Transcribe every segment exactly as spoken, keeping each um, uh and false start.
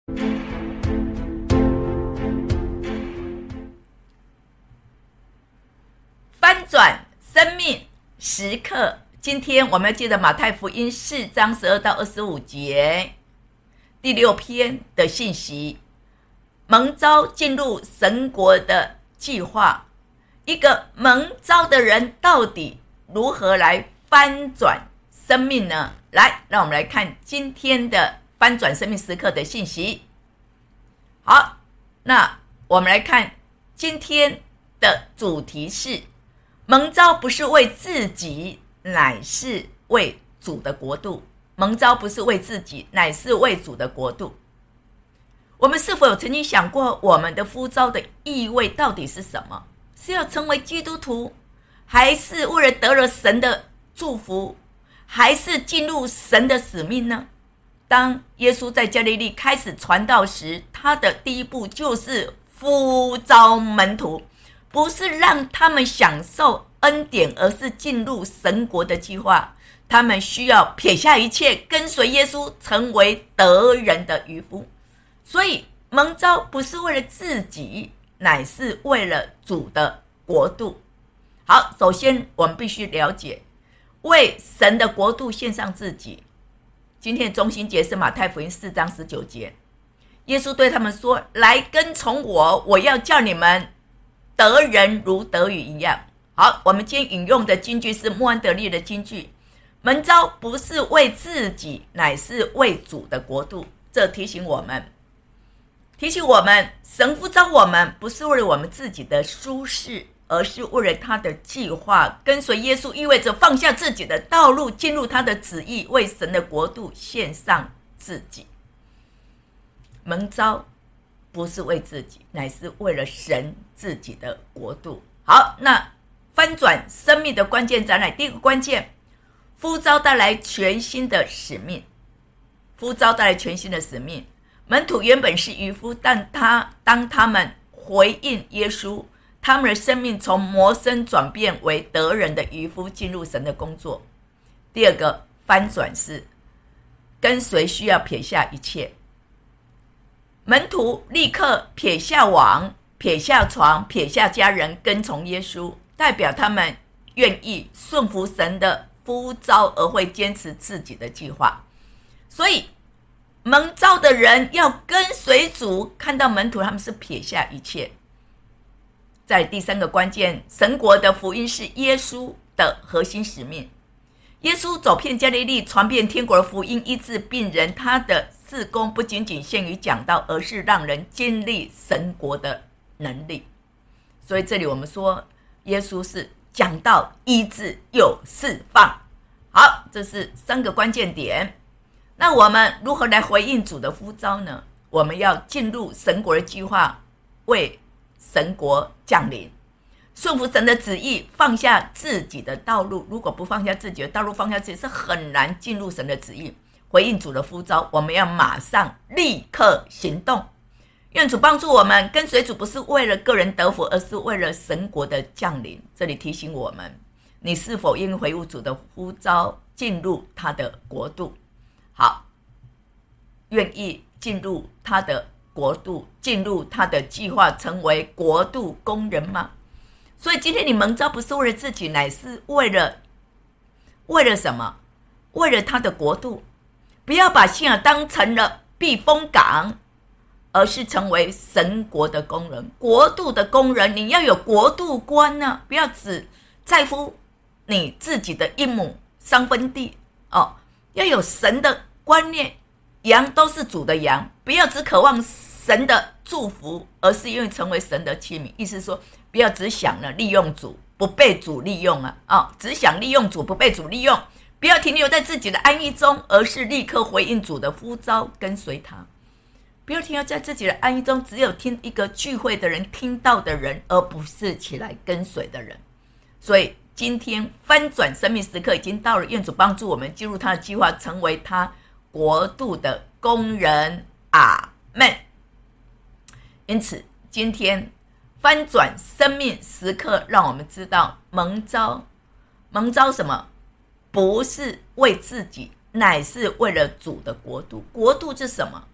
翻转生命时刻，今天我们要记得马太福音四章十二到二十五节第六篇的信息，蒙召进入神国的计划。一个蒙召的人到底如何来翻转生命呢？来，让我们来看今天的翻转生命时刻的信息。好，那我们来看今天的主题是蒙召不是为自己，乃是为主的国度。蒙召不是为自己，乃是为主的国度。我们是否有曾经想过，我们的呼召的意味到底是什么？是要成为基督徒，还是为了得了神的祝福，还是进入神的使命呢？当耶稣在加利利开始传道时，他的第一步就是呼召门徒，不是让他们享受恩典，而是进入神国的计划。他们需要撇下一切，跟随耶稣，成为得人的渔夫。所以蒙召不是为了自己，乃是为了主的国度。好，首先我们必须了解，为神的国度献上自己。今天的中心节是马太福音四章十九节，耶稣对他们说，来跟从我，我要叫你们得人如得鱼一样。好，我们今天引用的金句是穆安德利的金句，蒙召不是为自己，乃是为主的国度。这提醒我们提醒我们神呼召我们不是为了我们自己的舒适，而是为了他的计划。跟随耶稣意味着放下自己的道路，进入他的旨意，为神的国度献上自己。蒙召不是为自己，乃是为了神自己的国度。好，那翻转生命的关键在哪里？第一个关键，呼召带来全新的使命。呼召带来全新的使命。门徒原本是渔夫，但他当他们回应耶稣，他们的生命从魔生转变为得人的渔夫，进入神的工作。第二个翻转是跟随需要撇下一切。门徒立刻撇下网，撇下床，撇下家人，跟从耶稣，代表他们愿意顺服神的呼召，而会坚持自己的计划。所以蒙召的人要跟随主，看到门徒他们是撇下一切。在第三个关键，神国的福音是耶稣的核心使命。耶稣走遍加利利，传遍天国的福音，医治病人。他的事工不仅仅限于讲道，而是让人经历神国的能力。所以这里我们说耶稣是讲道、医治又释放。好，这是三个关键点。那我们如何来回应主的呼召呢？我们要进入神国的计划，为神国降临，顺服神的旨意，放下自己的道路。如果不放下自己的道路，放下自己是很难进入神的旨意。回应主的呼召，我们要马上立刻行动。愿主帮助我们，跟随主不是为了个人得福，而是为了神国的降临。这里提醒我们，你是否愿意回应主的呼召，进入他的国度？好，愿意进入他的国度，进入他的计划，成为国度工人吗？所以今天你蒙召不是为了自己，乃是为了为了什么？为了他的国度。不要把信仰当成了避风港，而是成为神国的工人，国度的工人。你要有国度观呢，不要只在乎你自己的一亩三分地哦，要有神的观念，羊都是主的羊，不要只渴望神的祝福，而是愿意成为神的器皿。意思说，不要只想了利用主，不被主利用啊！哦，只想利用主，不被主利用。不要停留在自己的安逸中，而是立刻回应主的呼召，跟随他。不要停留在自己的安逸中，只有听一个聚会的人听到的人，而不是起来跟随的人。所以今天翻转生命时刻已经到了，愿主帮助我们进入他的计划，成为他国度的工人。阿们。因此今天翻转生命时刻，让我们知道蒙召蒙召什么？不是为自己，乃是为了主的国度。国度是什么？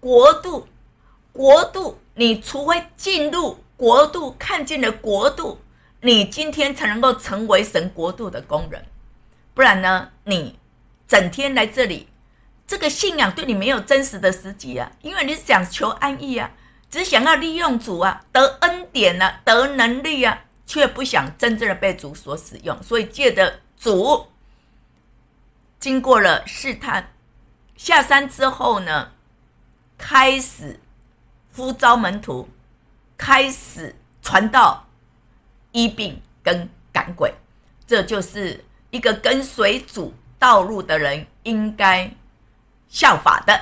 国度，国度，你除非进入国度，看见了国度，你今天才能够成为神国度的工人。不然呢，你整天来这里，这个信仰对你没有真实的实际啊，因为你想求安逸啊，只想要利用主啊，得恩典啊，得能力啊，却不想真正的被主所使用。所以借着主经过了试探，下山之后呢，开始呼召门徒，开始传道、医病跟赶鬼。这就是一个跟随主道路的人应该效法的。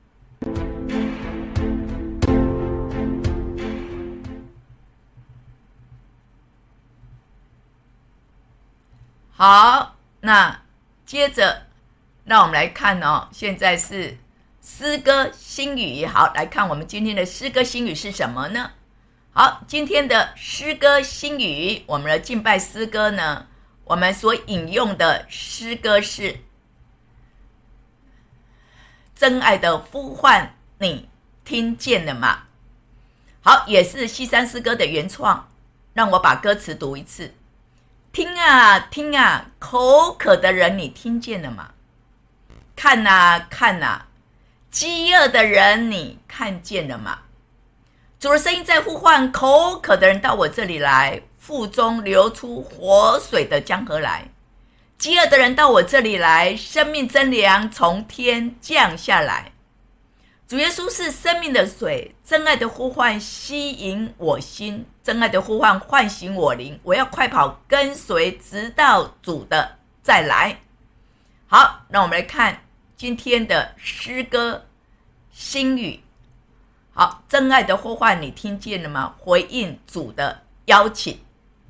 好，那接着让我们来看哦，现在是诗歌新语。好，来看我们今天的诗歌新语是什么呢？好，今天的诗歌新语，我们的敬拜诗歌呢，我们所引用的诗歌是真爱的呼唤，你听见了吗？好，也是西山诗歌的原创。让我把歌词读一次。听啊听啊，口渴的人你听见了吗？看啊看啊，饥饿的人你看见了吗？主的声音在呼唤，口渴的人到我这里来，腹中流出活水的江河来。饥饿的人到我这里来，生命真粮从天降下来。主耶稣是生命的水，真爱的呼唤吸引我心，真爱的呼唤唤醒我灵，我要快跑跟随，直到主的再来。好，那我们来看今天的诗歌新语。好，真爱的呼唤你听见了吗？回应主的邀请。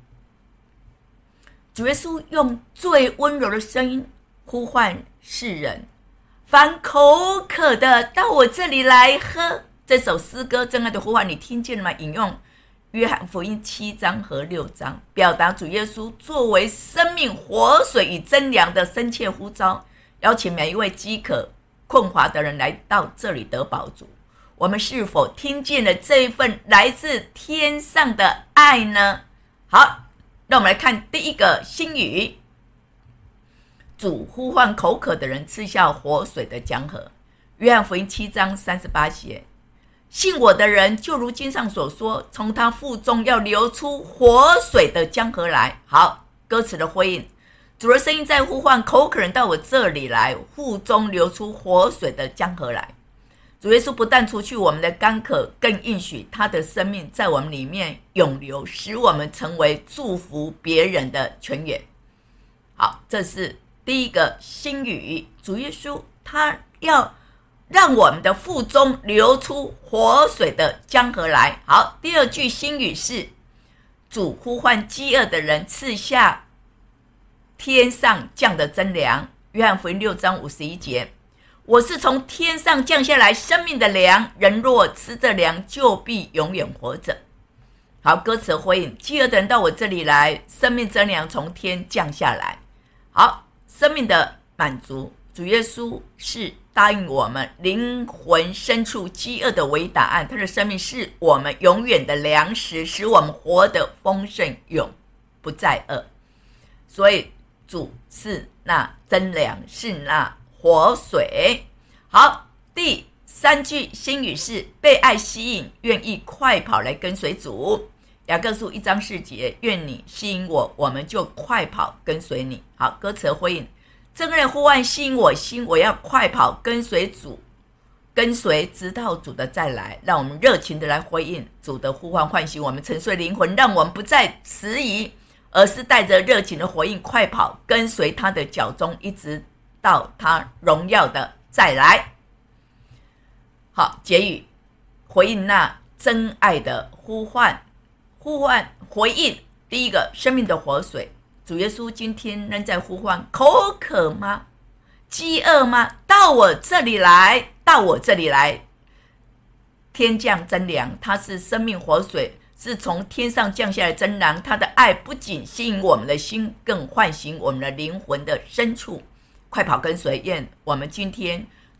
主耶稣用最温柔的声音呼唤世人，凡口渴的到我这里来喝。这首诗歌真爱的呼唤你听见了吗？引用约翰福音七章和六章，表达主耶稣作为生命活水与真粮的深切呼召，邀请每一位饥渴困乏的人来到这里得饱足。我们是否听见了这一份来自天上的爱呢？好，让我们来看第一个新语。主呼唤口渴的人吃下活水的江河。约翰福音七章三十八节，信我的人就如经上所说，从他腹中要流出活水的江河来。好，歌词的回应，主的声音在呼唤，口渴人到我这里来，腹中流出活水的江河来。主耶稣不但除去我们的干渴，更应许他的生命在我们里面永流，使我们成为祝福别人的泉源。好，这是第一个新语。主耶稣他要让我们的腹中流出活水的江河来。好，第二句新语是主呼唤饥饿的人赐下天上降的真粮。约翰福音六章五十一节，我是从天上降下来生命的粮，人若吃这粮就必永远活着。好，歌词回应，饥饿的人到我这里来，生命真粮从天降下来。好，生命的满足，主耶稣是答应我们灵魂深处饥饿的唯一答案，他的生命是我们永远的粮食，使我们活得丰盛，永不再饿。所以主是那真粮，是那活水。好，第三句新语是被爱吸引，愿意快跑来跟随主。雅各书一章四节，愿你吸引我，我们就快跑跟随你。好，歌词的回应，真爱的呼唤吸引我心，我要快跑跟随主，跟随直到主的再来。让我们热情的来回应主的呼唤，唤醒我们沉睡灵魂，让我们不再迟疑，而是带着热情的回应，快跑跟随他的脚踪，一直到他荣耀的再来。好，结语，回应那真爱的呼唤。呼唤回应，第一个，生命的活水。主耶稣今天仍在呼唤，口渴吗？饥饿吗？到我这里来，到我这里来。天降真粮，它是生命活水，是从天上降下来的真粮。他的爱不仅吸引我们的心，更唤醒我们的灵魂的深处。快跑跟随，愿我们今天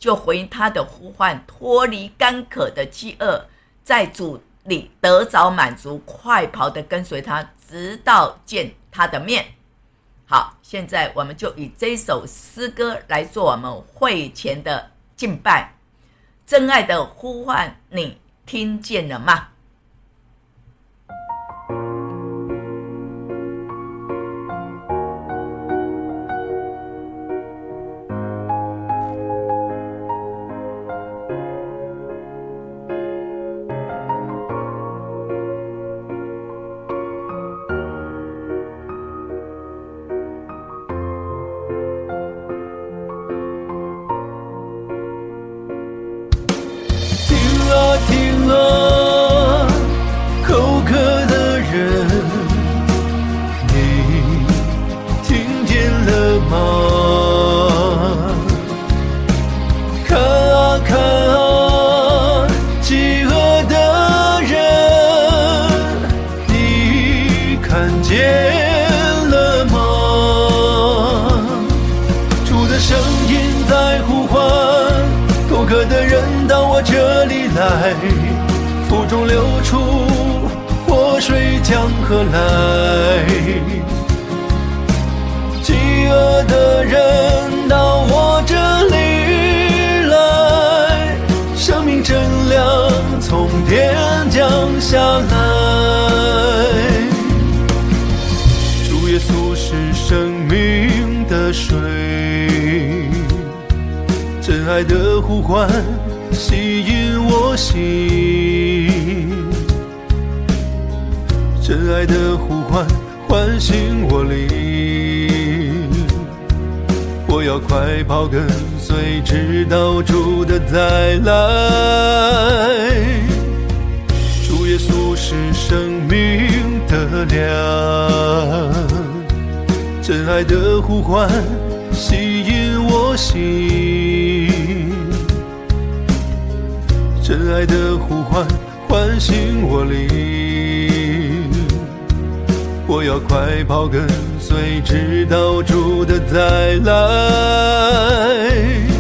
就回应他的呼唤，脱离干渴的饥饿，在主里得着满足，快跑的跟随他，直到见他的面。好，现在我们就以这首诗歌来做我们会前的敬拜。真爱的呼唤，你听见了吗？ 听啊，口渴的人，你听见了吗？看啊看啊，饥饿的人，你看见了吗？主的声音在呼唤，口渴的人到我这里来，腹中流出活水江河来。饥饿的人到我这里来，生命真粮从天降下来。主耶稣是生命的水，真爱的呼唤吸引我心，真爱的呼唤唤醒我灵，我要快跑跟随，直到主的再来。主耶稣是生命的粮，真爱的呼唤吸引我心，真爱的呼唤唤醒我灵，我要快跑跟随，直到主的再来。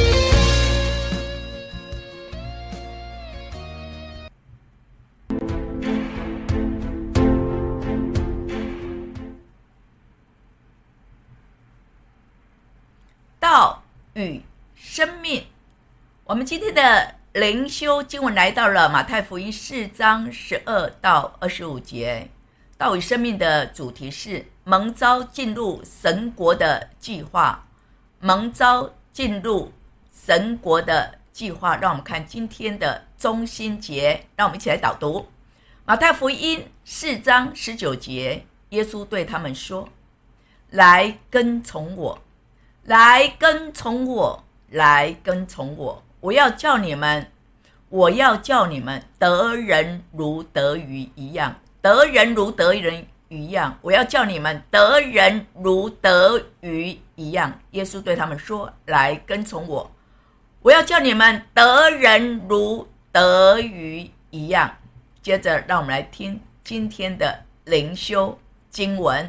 道与生命，我们今天的灵修经文来到了马太福音四章十二到二十五节。道与生命的主题是蒙召进入神国的计划，蒙召进入神国的计划。让我们看今天的中心节，让我们一起来导读马太福音四章十九节。耶稣对他们说，来跟从我，来跟从我，来跟从我，我要叫你们，我要叫你们得人如得鱼一样，得人如得人一样，我要叫你们得人如得鱼一样。耶稣对他们说，来跟从我，我要叫你们得人如得鱼一样。接着让我们来听今天的灵修经文。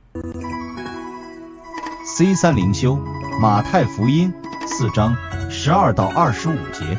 C 三 灵修马太福音四章十二到二十五节。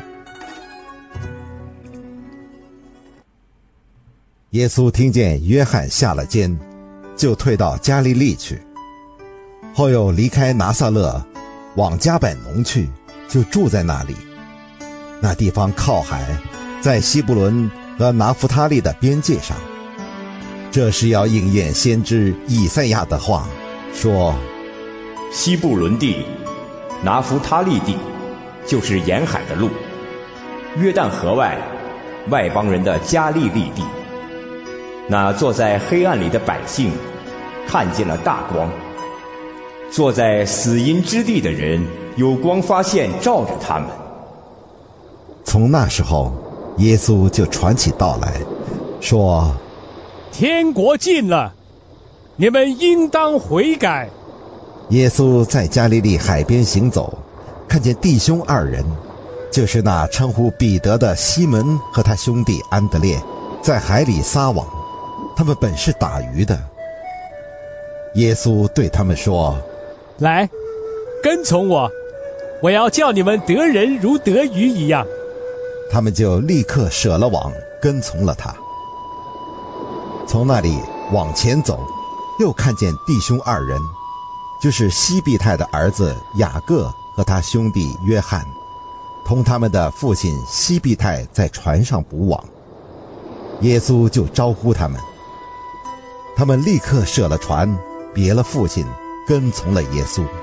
耶稣听见约翰下了监，就退到加利利去，后又离开拿撒勒，往迦百农去，就住在那里。那地方靠海，在西布伦和拿弗他利的边界上。这是要应验先知以赛亚的话，说， 西布伦地、拿弗他利地，就是沿海的路，约旦河外外邦人的加利利地。那坐在黑暗里的百姓看见了大光，坐在死荫之地的人有光发现照着他们。 从那时候，耶稣就传起道来，说， 天国近了，你们应当悔改。 耶稣在加利利海边行走，看见弟兄二人，就是那称呼彼得的西门和他兄弟安德烈，在海里撒网，他们本是打鱼的。耶稣对他们说， 来，跟从我， 我要叫你们得人如得鱼一样。” 他们就立刻舍了网，跟从了他。从那里往前走，又看见弟兄二人，就是西庇太的儿子雅各和他兄弟约翰，同他们的父亲西庇太在船上捕网。耶稣就招呼他们，他们立刻舍了船，别了父亲，跟从了耶稣。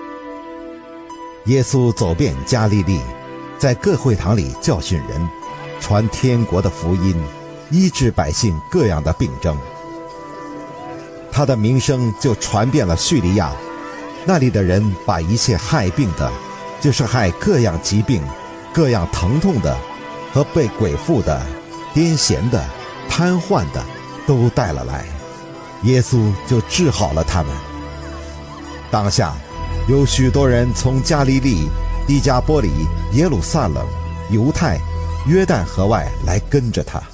耶稣走遍加利利，在各会堂里教训人，传天国的福音，医治百姓各样的病症。他的名声就传遍了叙利亚，那里的人把一切害病的，就是害各样疾病、各样疼痛的，和被鬼附的、癫痫的、瘫痪的，都带了来，耶稣就治好了他们。当下有许多人从加利利、低加波里、耶路撒冷、犹太、约旦河外来跟着他。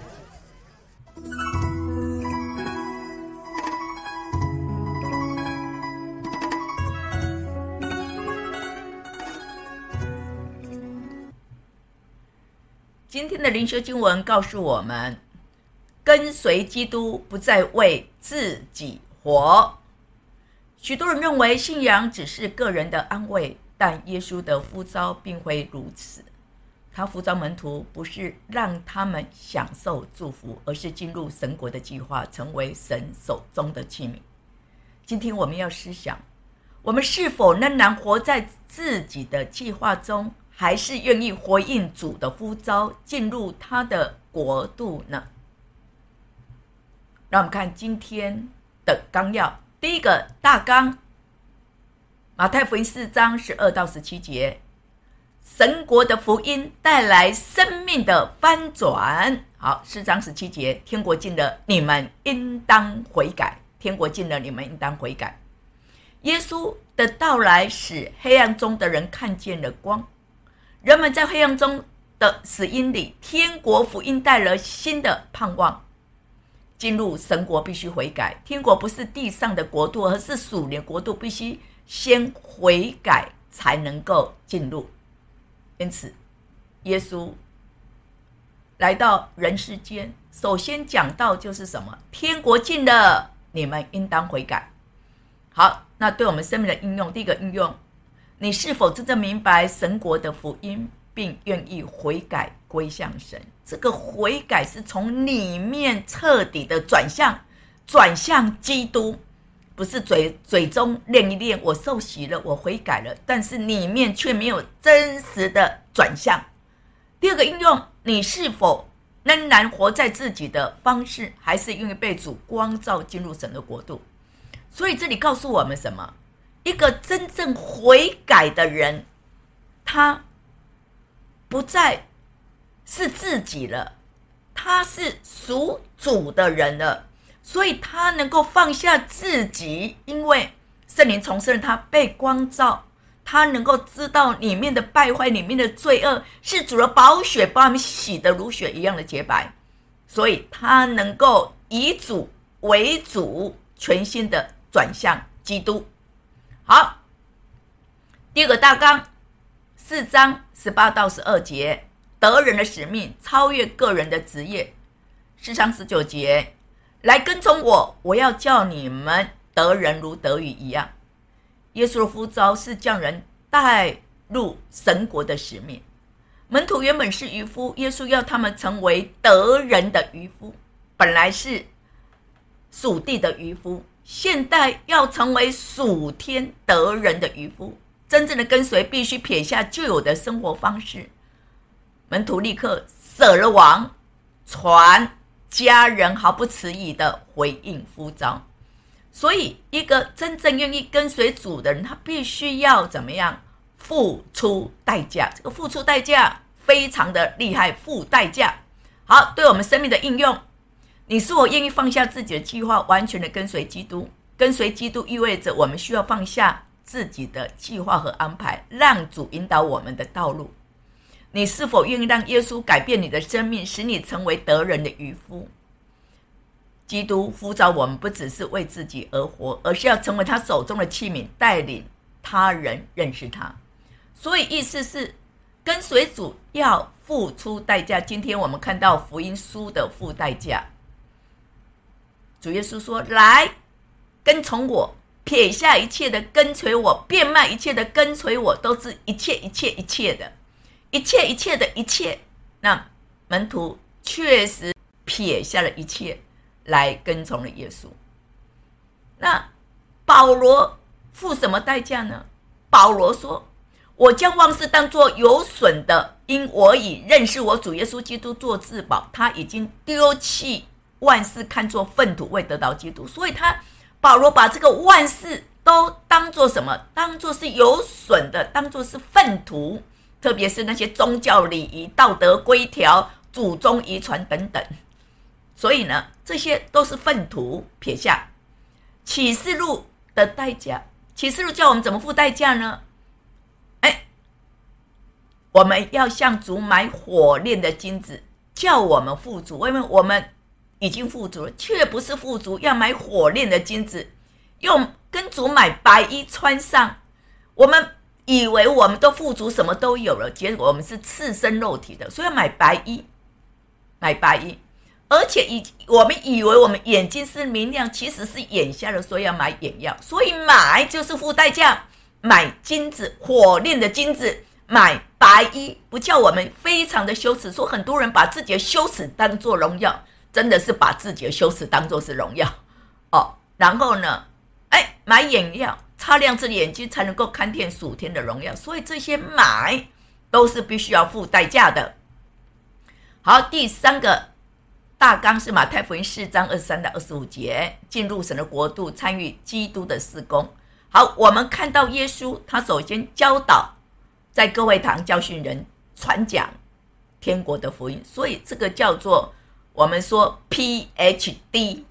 今天的灵修经文告诉我们，跟随基督不再为自己活。许多人认为信仰只是个人的安慰，但耶稣的呼召并非如此。他呼召门徒不是让他们享受祝福，而是进入神国的计划，成为神手中的器皿。今天我们要思想，我们是否仍然活在自己的计划中，还是愿意回应主的呼召，进入他的国度呢？让我们看今天的纲要。第一个大纲，马太福音四章十二到十七节，神国的福音带来生命的翻转。好，四章十七节，天国近了，你们应当悔改。天国近了，你们应当悔改。耶稣的到来使黑暗中的人看见了光，人们在黑暗中的死荫里，天国福音带来新的盼望。进入神国必须悔改，天国不是地上的国度，而是属灵国度，必须先悔改才能够进入。因此耶稣来到人世间，首先讲到就是什么？天国近了，你们应当悔改。好，那对我们生命的应用，第一个应用，你是否真正明白神国的福音，并愿意悔改归向神？这个悔改是从里面彻底的转向，转向基督，不是嘴嘴中练一练，我受洗了，我悔改了，但是里面却没有真实的转向。第二个应用，你是否仍然活在自己的方式，还是愿意被主光照进入神的国度？所以这里告诉我们什么？一个真正悔改的人，他不再是自己了，他是属主的人了，所以他能够放下自己，因为圣灵重生了他，被光照，他能够知道里面的败坏，里面的罪恶是主的宝血把我们洗得如雪一样的洁白，所以他能够以主为主，全心的转向基督。好，第二个大纲，四章十八到十二节，得人的使命超越个人的职业。四章十九节，来跟从我，我要叫你们得人如得鱼一样。耶稣的呼召是将人带入神国的使命。门徒原本是渔夫，耶稣要他们成为得人的渔夫，本来是属地的渔夫，现在要成为属天得人的渔夫。真正的跟随必须撇下旧有的生活方式。门徒立刻舍了网，传家人毫不迟疑的回应呼召。所以一个真正愿意跟随主的人，他必须要怎么样？付出代价。这个付出代价非常的厉害，付代价。好，对我们生命的应用，你是否愿意放下自己的计划，完全的跟随基督？跟随基督意味着我们需要放下自己的计划和安排，让主引导我们的道路。你是否愿意让耶稣改变你的生命，使你成为得人的渔夫？基督呼召我们不只是为自己而活，而是要成为他手中的器皿，带领他人认识他。 所以意思是跟随主要付出代价。今天我们看到福音书的付代价，主耶稣说，来跟从我，撇下一切的跟随我，变卖一切的跟随我，都是一切一切一切的一切一切的一切。那门徒确实撇下了一切来跟从了耶稣。那保罗付什么代价呢？保罗说，我将万事当作有损的，因我以认识我主耶稣基督做至宝。他已经丢弃万事，看作粪土，为得到基督。所以他保罗把这个万事都当作什么？当作是有损的，当作是粪土，特别是那些宗教礼仪、道德规条、祖宗遗传等等。所以呢，这些都是粪土，撇下。启示录的代价，启示录叫我们怎么付代价呢？哎，我们要向主买火炼的金子，叫我们富足，因为我们已经富足了，却不是富足，要买火炼的金子，用跟主买白衣穿上。我们以为我们都富足，什么都有了，结果我们是赤身肉体的，所以要买白衣，买白衣。而且以我们以为我们眼睛是明亮，其实是眼瞎了，所以要买眼药。所以买就是付代价，买金子，火炼的金子，买白衣，不叫我们非常的羞耻。说很多人把自己的羞耻当作荣耀，真的是把自己的羞耻当作是荣耀哦。然后呢，哎，买眼药，擦亮自己眼睛才能够看见属天的荣耀。所以这些买都是必须要付代价的。好，第三个大纲是马太福音四章二十三到二十五节，进入神的国度，参与基督的事工。好，我们看到耶稣，他首先教導，在各会堂教训人，传讲天国的福音，所以这个叫做我们说 P H D，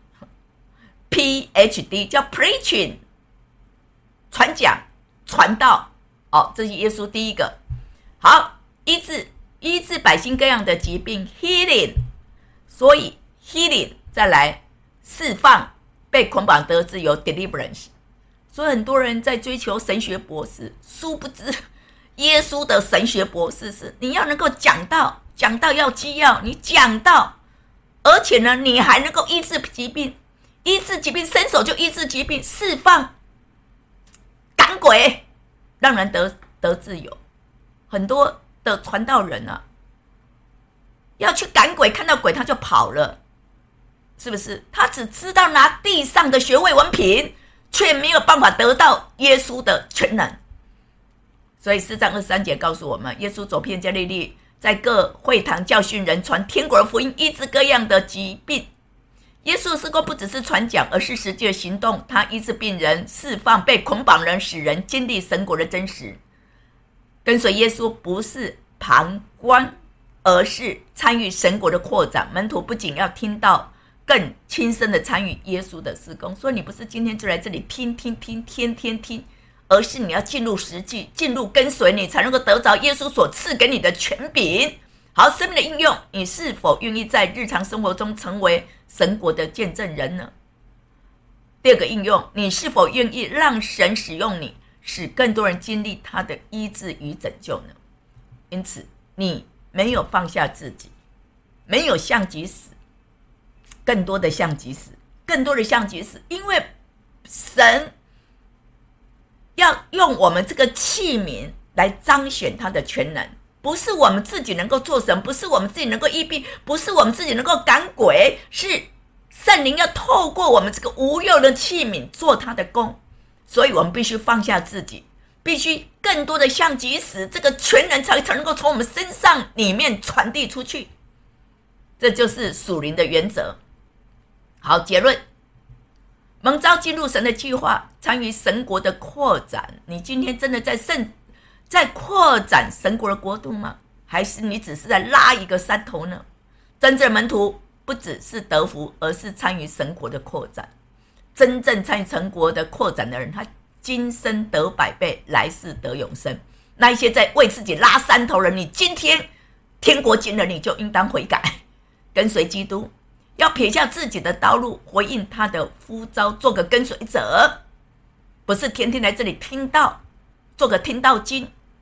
P H D 叫 preaching， 传讲传道。哦，这是耶稣第一个。好，医治医治百姓各样的疾病 healing。所以 healing 再来释放被捆绑得自由 deliverance。 所以很多人在追求神学博士，殊不知耶稣的神学博士是你要能够讲道，讲道要基要，你讲道，而且呢你还能够医治疾病，医治疾病，伸手就医治疾病，释放赶鬼，让人得得自由。很多的传道人啊，要去赶鬼，看到鬼他就跑了，是不是？他只知道拿地上的学位文凭，却没有办法得到耶稣的全能。所以四章二十三节告诉我们，耶稣走遍加利利，在各会堂教训人，传天国的福音，医治各样的疾病。耶稣的事工不只是传讲，而是实际的行动。他医治病人，释放被捆绑人，使人经历神国的真实。跟随耶稣不是旁观，而是参与神国的扩展。门徒不仅要听到，更亲身的参与耶稣的事工。所以你不是今天就来这里听听听，天天听，而是你要进入实际，进入跟随，你才能够得着耶稣所赐给你的权柄。好，生命的应用，你是否愿意在日常生活中成为神国的见证人呢？第二个应用，你是否愿意让神使用你，使更多人经历他的医治与拯救呢？因此你没有放下自己，没有像己死，更多的像己死，更多的像己死，因为神要用我们这个器皿来彰显他的全能，不是我们自己能够做神，不是我们自己能够医病，不是我们自己能够赶鬼，是圣灵要透过我们这个无用的器皿做他的工。所以我们必须放下自己，必须更多的像己死，这个全能才才能够从我们身上里面传递出去。这就是属灵的原则。好，结论，蒙召进入神的计划，参与神国的扩展。你今天真的在圣在扩展神国的国度吗？还是你只是在拉一个山头呢？真正的门徒不只是得福，而是参与神国的扩展。真正参与神国的扩展的人，他今生得百倍，来世得永生。那一些在为自己拉山头的人，你今天天国近了，你就应当悔改，跟随基督，要撇下自己的道路，回应他的呼召，做个跟随者，不是天天来这里听道，做个听道经，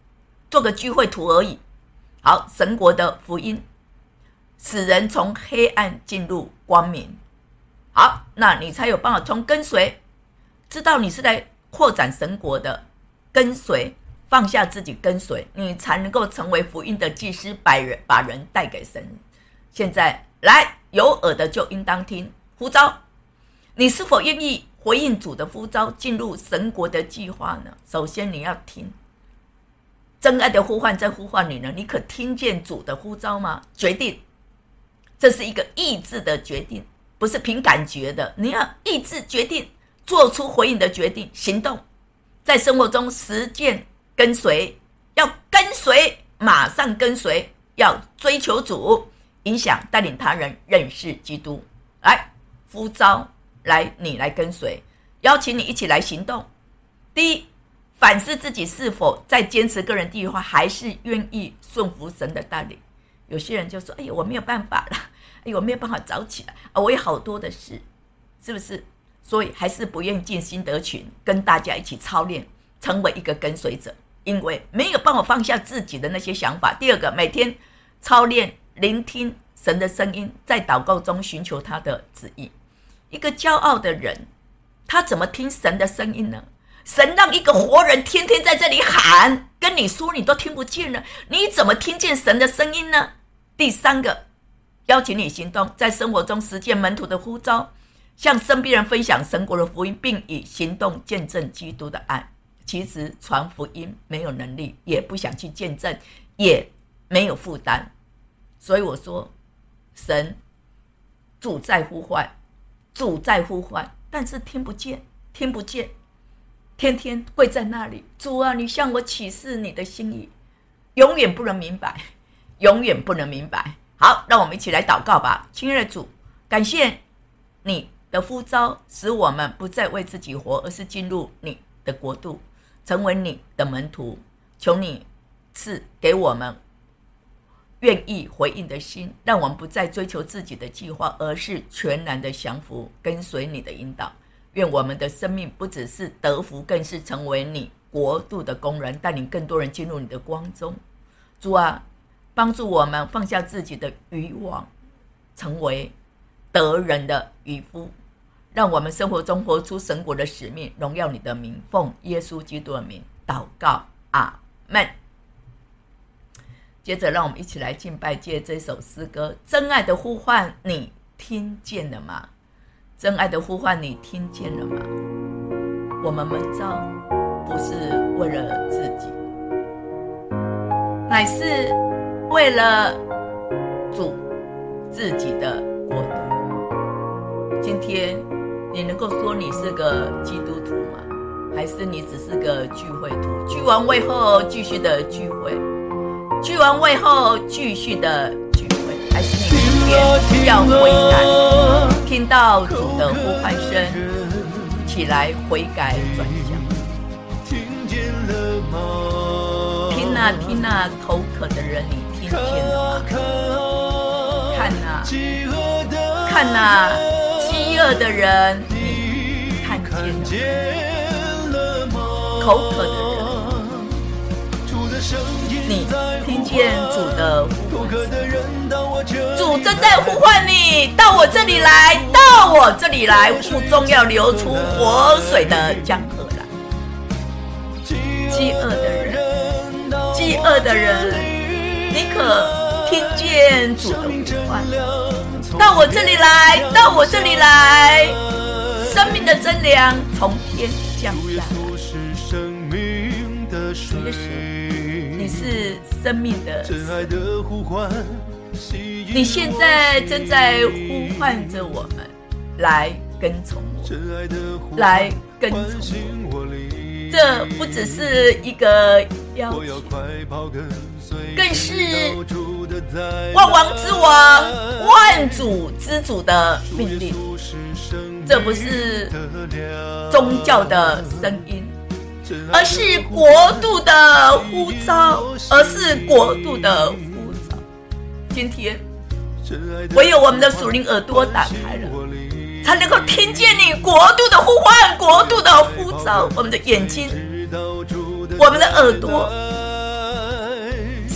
做个聚会图而已。好，神国的福音使人从黑暗进入光明。好，那你才有办法从跟随知道你是来扩展神国的，跟随放下自己跟随，你才能够成为福音的祭司，把人把人带给神。现在来，有耳的就应当听。呼召，你是否愿意回应主的呼召，进入神国的计划呢？首先你要听，真爱的呼唤在呼唤你呢，你可听见主的呼召吗？决定，这是一个意志的决定，不是凭感觉的，你要意志决定，做出回应的决定，行动，在生活中实践跟随，要跟随，马上跟随，要追求主，影响带领他人认识基督。来，呼召，来，你来跟随，邀请你一起来行动。第一，反思自己是否在坚持个人计划，还是愿意顺服神的带领。有些人就说，哎呀，我没有办法了，哎呀，我没有办法早起来，啊，我有好多的事，是不是？所以还是不愿意进新德群，跟大家一起操练，成为一个跟随者，因为没有办法放下自己的那些想法。第二个，每天操练聆听神的声音，在祷告中寻求他的旨意。一个骄傲的人，他怎么听神的声音呢？神让一个活人天天在这里喊，跟你说你都听不见了，你怎么听见神的声音呢？第三个，邀请你行动，在生活中实践门徒的呼召，向身边人分享神国的福音，并以行动见证基督的爱。其实传福音没有能力，也不想去见证，也没有负担。所以我说，神主在呼唤，主在呼唤，但是听不见，听不见，天天跪在那里，主啊，你向我启示你的心意，永远不能明白，永远不能明白。好，让我们一起来祷告吧。亲爱的主，感谢你的呼召，使我们不再为自己活，而是进入你的国度，成为你的门徒。求你赐给我们愿意回应的心，让我们不再追求自己的计划，而是全然的降服，跟随你的引导。愿我们的生命不只是得福，更是成为你国度的工人，带领更多人进入你的光中。主啊，帮助我们放下自己的渔网，成为得人的渔夫，让我们生活中活出神国的使命，荣耀你的名，奉耶稣基督的名祷告，阿们。接着让我们一起来敬拜，借这首诗歌，真爱的呼唤，你听见了吗？真爱的呼唤，你听见了吗？我们蒙召不是为了自己，乃是为了主自己的国度。今天你能够说你是个基督徒吗？还是你只是个聚会徒？聚完会后继续的聚会，聚完会后继续的聚会，还是你今天要悔改，听到主的呼唤声，起来悔改转向。听啊听啊，口渴的人，你听见了吗？看啊看啊，饥饿的人，你看见了吗？口渴的人，你听见主的呼唤，主正在呼唤你，到我这里来，到我这里来，腹中要流出活水的江河来。饥饿的人，饥饿的人，你可听见主的呼唤，到我这里来，到我这里来，生命的真粮从天降下来。你是你是生命的神，你现在正在呼唤着我们来跟从我，来跟从我。这不只是一个邀请，更是万王之王、万主之主的命令。这不是宗教的声音，而是国度的呼召，而是国度的呼召。今天唯有我们的属灵耳朵打开了，才能够听见你国度的呼唤，国度的呼召。我们的眼睛，我们的耳朵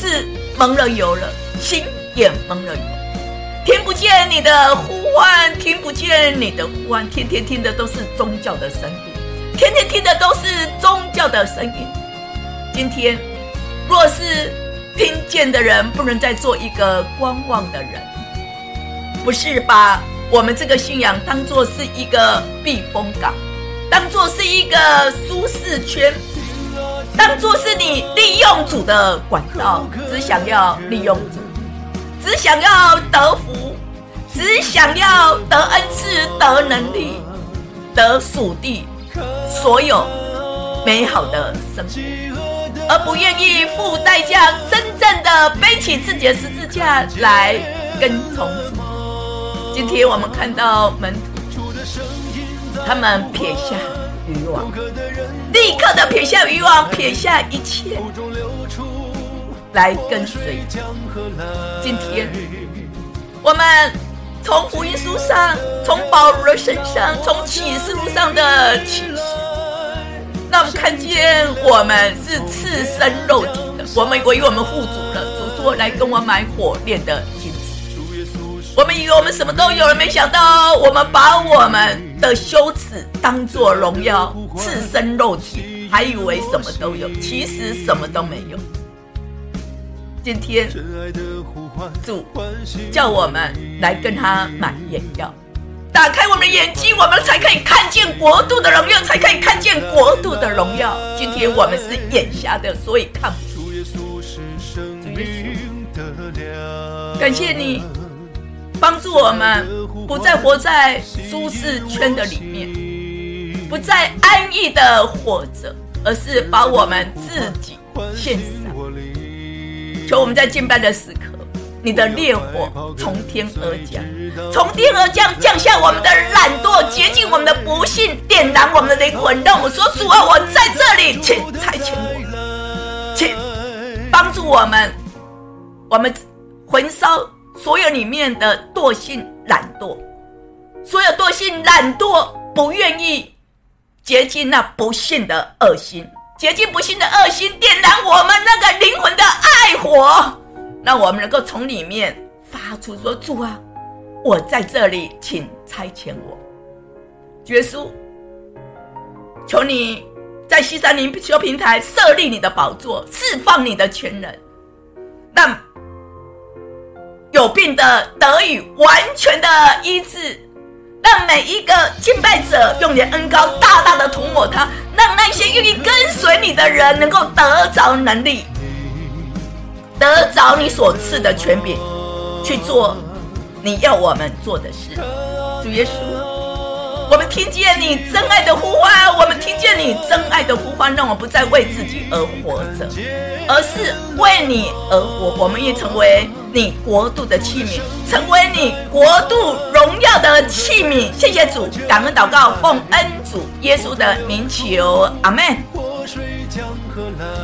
是蒙了油了，心也蒙了油，听不见你的呼唤，听不见你的呼唤，天天听的都是宗教的声音，天天听的都是宗教的声音。今天若是听见的人不能再做一个观望的人，不是把我们这个信仰当作是一个避风港，当作是一个舒适圈，当作是你利用主的管道，只想要利用主，只想要得福，只想要得恩赐，得能力，得属地所有美好的生活，而不愿意付代价，真正的背起自己的十字架来跟从主。今天我们看到门徒，他们撇下渔网，立刻的撇下渔网，撇下一切来跟随。今天我们从福音书上，从保罗的身上，从启示录上的启示，让我们看见我们是赤身肉体的，我们以为我们富足了，主说来跟我买火炼的金子。我们以为我们什么都有了，没想到我们把我们的羞耻当作荣耀，赤身肉体，还以为什么都有，其实什么都没有。今天主叫我们来跟他买眼药，打开我们的眼睛，我们才可以看见国度的荣耀，才可以看见国度的荣耀。今天我们是眼瞎的，所以看不出。主耶稣，感谢你帮助我们不再活在舒适圈的里面，不再安逸的活着，而是把我们自己献上。求我们在敬拜的时刻，你的烈火从天而降，从天而降，降下我们的懒惰，洁净我们的不幸，点燃我们的灵魂，让我们说主啊，我在这里，请差遣我，请帮助我们，我们焚烧所有里面的惰性懒惰，所有惰性懒惰不愿意洁净那不幸的恶心，洁净不幸的恶心，点燃我们那个灵魂的爱火，让我们能够从里面发出说主啊，我在这里，请差遣我。耶稣，求你在西山灵修平台设立你的宝座，释放你的全能，让有病的得以完全的医治，让每一个敬拜者用你的恩膏大大的涂抹他，让那些愿意跟随你的人能够得着能力，得着你所赐的权柄，去做你要我们做的事。主耶稣，我们听见你真爱的呼唤，我们听见你真爱的呼唤，让我不再为自己而活着，而是为你而活。我们也成为你国度的器皿，成为你国度荣耀的器皿。谢谢主，感恩祷告，奉恩主耶稣的名求，阿们。